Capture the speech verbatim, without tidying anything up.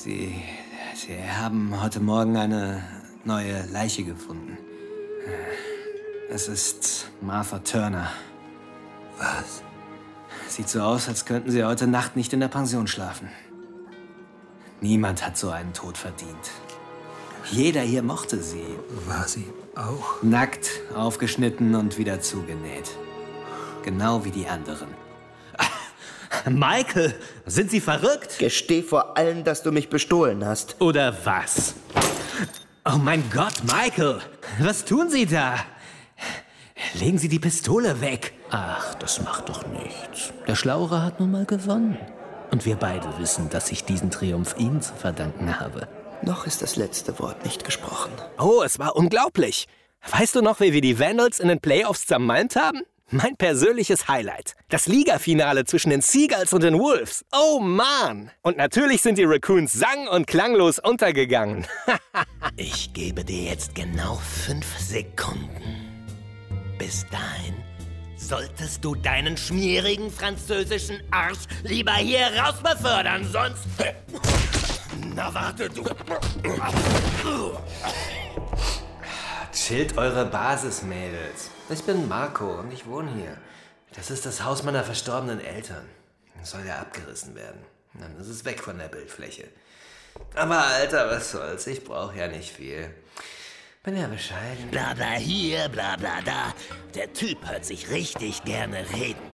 Sie, Sie haben heute Morgen eine neue Leiche gefunden. Es ist Martha Turner. Was? Sieht so aus, als könnten Sie heute Nacht nicht in der Pension schlafen. Niemand hat so einen Tod verdient. Jeder hier mochte sie. War sie auch? Nackt, aufgeschnitten und wieder zugenäht. Genau wie die anderen. Michael, sind Sie verrückt? Gesteh vor allen, dass du mich bestohlen hast. Oder was? Oh mein Gott, Michael, was tun Sie da? Legen Sie die Pistole weg. Ach, das macht doch nichts. Der Schlauere hat nun mal gewonnen. Und wir beide wissen, dass ich diesen Triumph Ihnen zu verdanken habe. Noch ist das letzte Wort nicht gesprochen. Oh, es war unglaublich. Weißt du noch, wie wir die Vandals in den Playoffs zermalmt haben? Mein persönliches Highlight. Das Ligafinale zwischen den Seagulls und den Wolves. Oh Mann! Und natürlich sind die Raccoons sang- und klanglos untergegangen. Ich gebe dir jetzt genau fünf Sekunden. Bis dahin solltest du deinen schmierigen französischen Arsch lieber hier raus befördern, sonst... Na warte, du... Chillt eure Basis, Mädels. Ich bin Marco und ich wohne hier. Das ist das Haus meiner verstorbenen Eltern. Das soll ja abgerissen werden. Dann ist es weg von der Bildfläche. Aber Alter, was soll's? Ich brauche ja nicht viel. Bin ja bescheiden. Bla bla hier, bla bla da. Der Typ hört sich richtig gerne reden.